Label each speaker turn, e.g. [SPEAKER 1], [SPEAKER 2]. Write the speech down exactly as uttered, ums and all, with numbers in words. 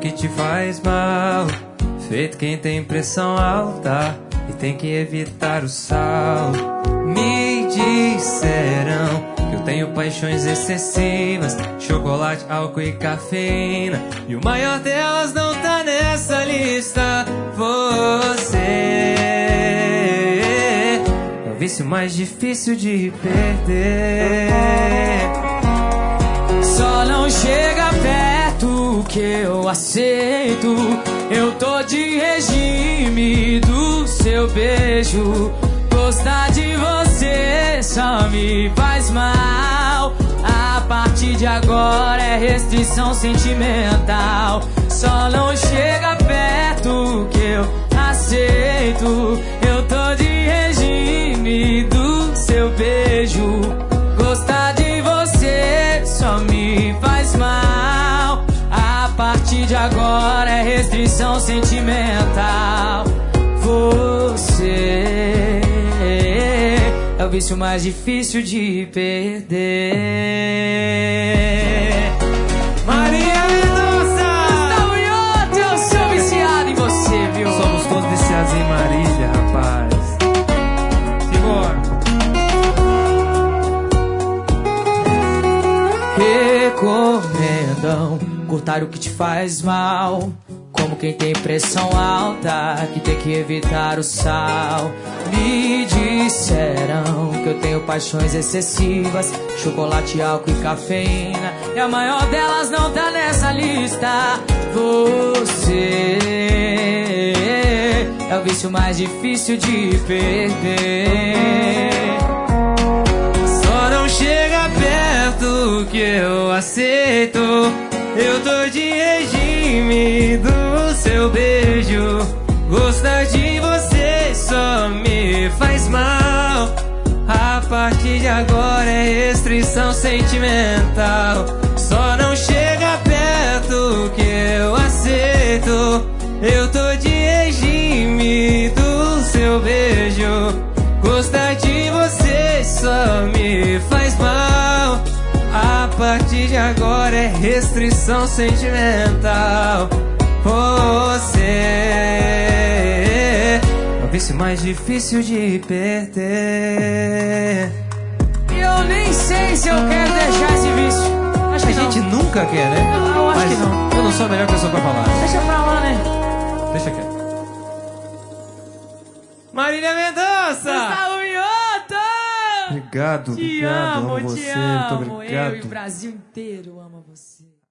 [SPEAKER 1] que te faz mal, feito quem tem pressão alta e tem que evitar o sal. Me disseram que eu tenho paixões excessivas, chocolate, álcool e cafeína, e o maior delas não tá nessa lista. Você é o vício mais difícil de perder.
[SPEAKER 2] Só não chega perto que eu aceito. Eu tô de regime do seu beijo. Gostar de você só me faz mal. A partir de agora é restrição sentimental. Só não chega perto que eu aceito. Eu tô de regime do seu beijo. Gostar de você só me faz mal. A partir de agora é restrição sentimental. Você é o vício mais difícil de perder.
[SPEAKER 1] Maria Mendonça!
[SPEAKER 2] Gustavo Lyoto, eu sou viciado em você, viu?
[SPEAKER 1] Somos todos viciados em Marília, rapaz. Simbora.
[SPEAKER 2] Recomendam cortar o que te faz mal, como quem tem pressão alta, que tem que evitar o sal. Me disseram que eu tenho paixões excessivas, chocolate, álcool e cafeína, e a maior delas não tá nessa lista. Você é o vício mais difícil de perder.
[SPEAKER 1] Só não chega perto que eu aceito. Eu tô de regime do seu beijo. Gostar de você só me faz mal. A partir de agora é restrição sentimental. Só não chega perto que eu aceito. Eu tô de regime do seu beijo. Gostar de você só me faz mal. A partir de agora é restrição sentimental. Você é o vício mais difícil de perder.
[SPEAKER 2] E eu nem sei se eu quero deixar esse vício. Acho que
[SPEAKER 1] A gente
[SPEAKER 2] não.
[SPEAKER 1] nunca quer, né?
[SPEAKER 2] Eu, eu acho
[SPEAKER 1] Mas
[SPEAKER 2] que não.
[SPEAKER 1] eu não sou a melhor pessoa pra falar.
[SPEAKER 2] Deixa pra lá, né?
[SPEAKER 1] Deixa quieto. Marília Mendonça!
[SPEAKER 2] Gustavo Lyoto!
[SPEAKER 1] Obrigado,
[SPEAKER 2] Te
[SPEAKER 1] obrigado,
[SPEAKER 2] amo,
[SPEAKER 1] amo
[SPEAKER 2] te
[SPEAKER 1] você,
[SPEAKER 2] amo.
[SPEAKER 1] muito obrigado.
[SPEAKER 2] Eu e o Brasil inteiro ama você.